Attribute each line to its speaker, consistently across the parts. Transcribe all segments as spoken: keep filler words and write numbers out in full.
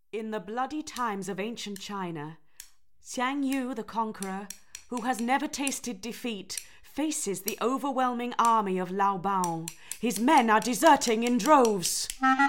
Speaker 1: In the bloody times of ancient China, Xiang Yu the conqueror, who has never tasted defeat, faces the overwhelming army of Lao Bao. His men are deserting in droves.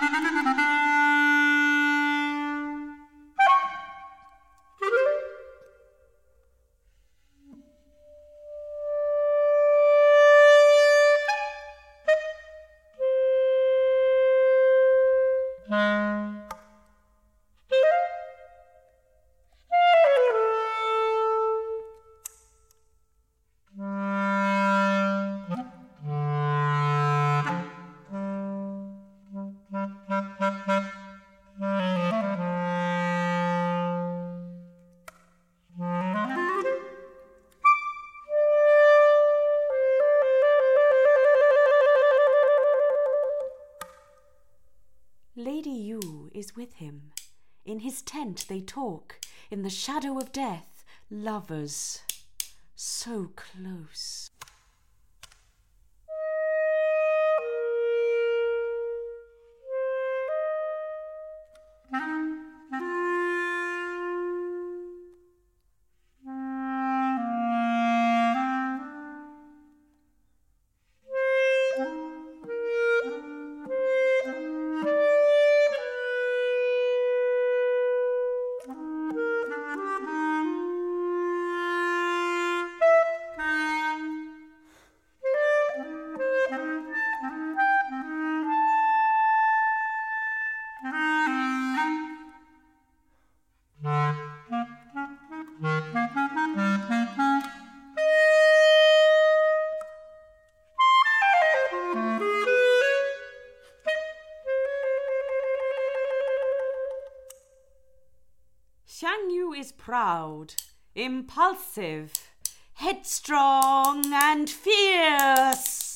Speaker 1: Lady Yu is with him. In his tent they talk, in the shadow of death, lovers, so close. Xiang Yu is proud, impulsive, headstrong and fierce.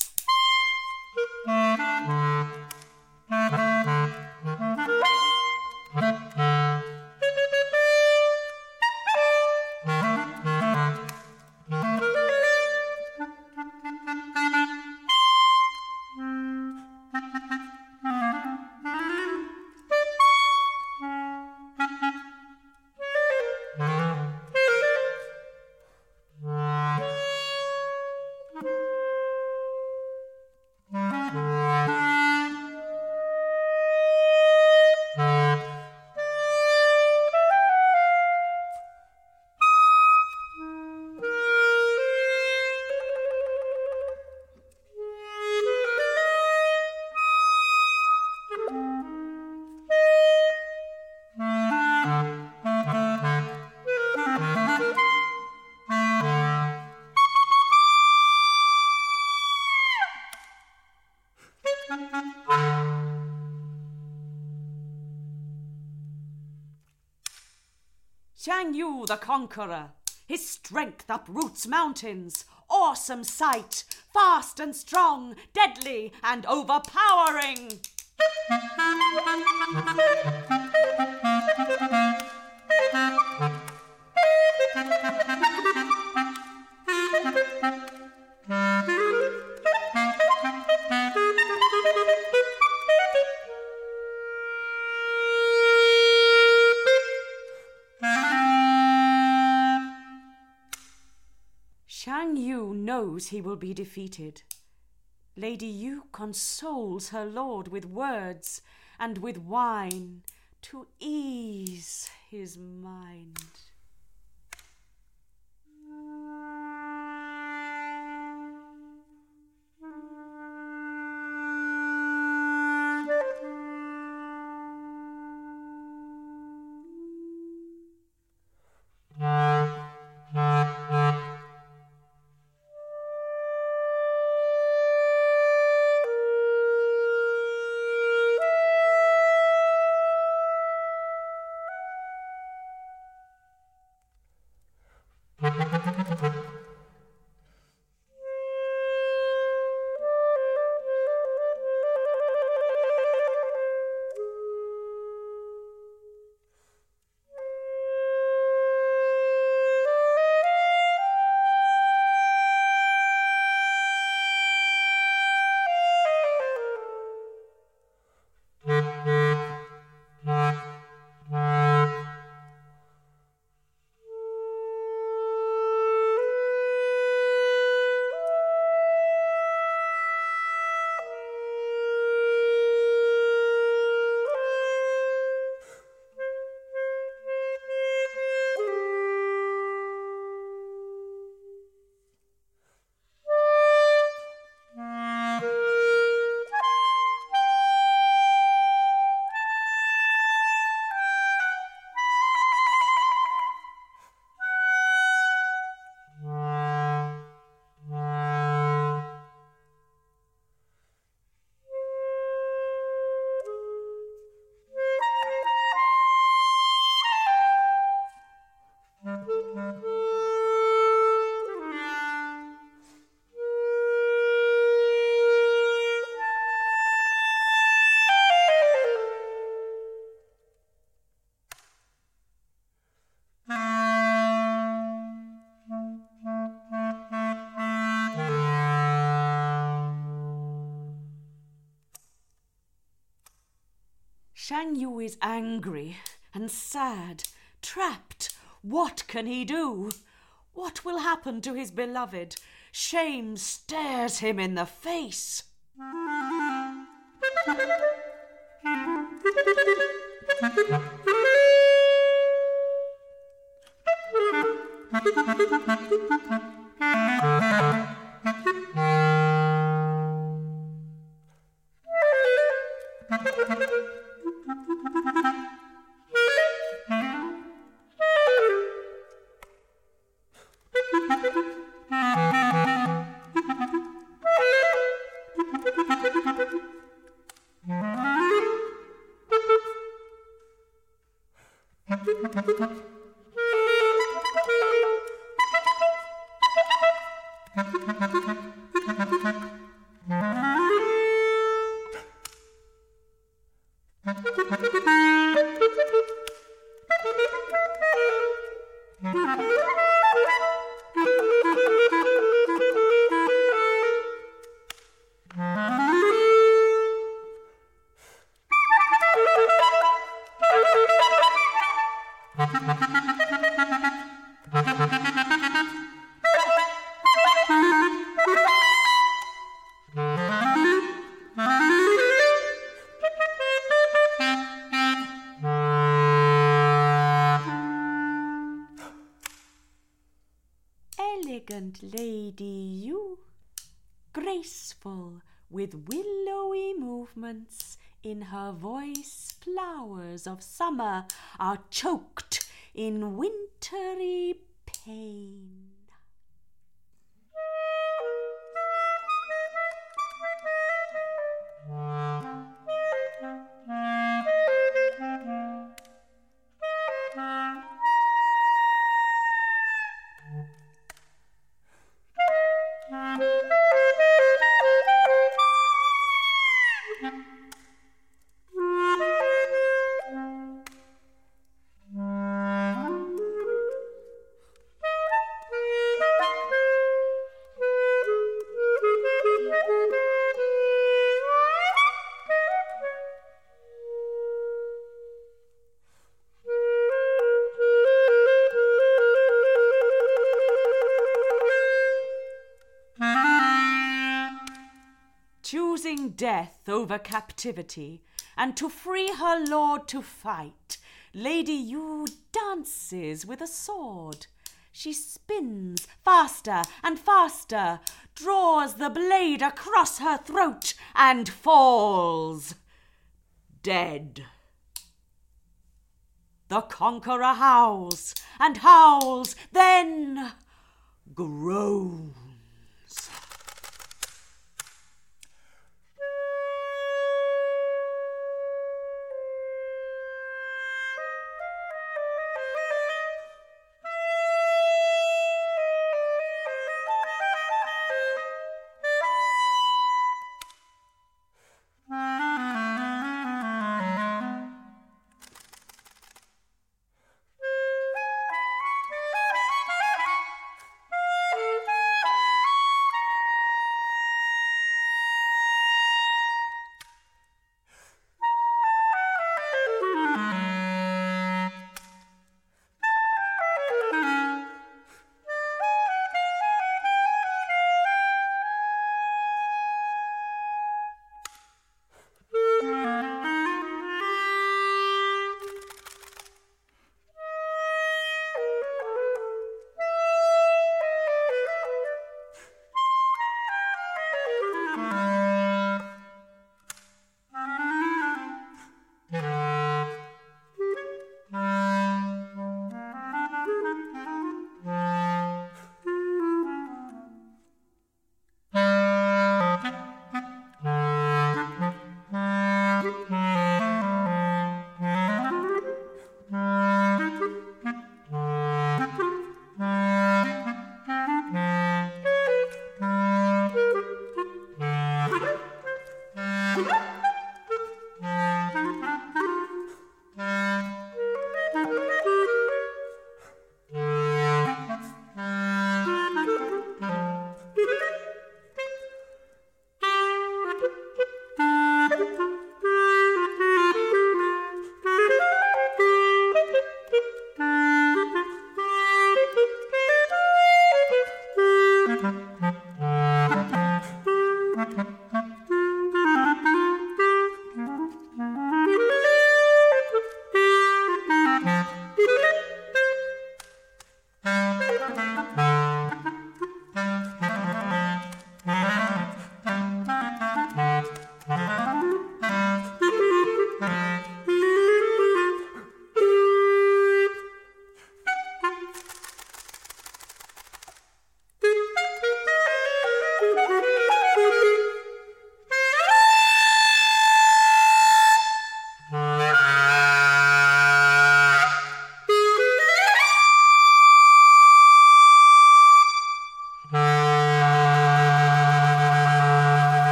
Speaker 1: Xiang Yu the conqueror, his strength uproots mountains. Awesome sight, fast and strong, deadly and overpowering. Xiang Yu knows he will be defeated. Lady Yu consoles her lord with words and with wine to ease his mind. Xiang Yu is angry and sad, trapped. What can he do? What will happen to his beloved? Shame stares him in the face. Elegant Lady Yu, graceful with willowy movements, in her voice flowers of summer are choked in wintry pain. Choosing death over captivity, and to free her lord to fight, Lady Yu dances with a sword. She spins faster and faster, draws the blade across her throat, and falls dead. The conqueror howls and howls, then groans.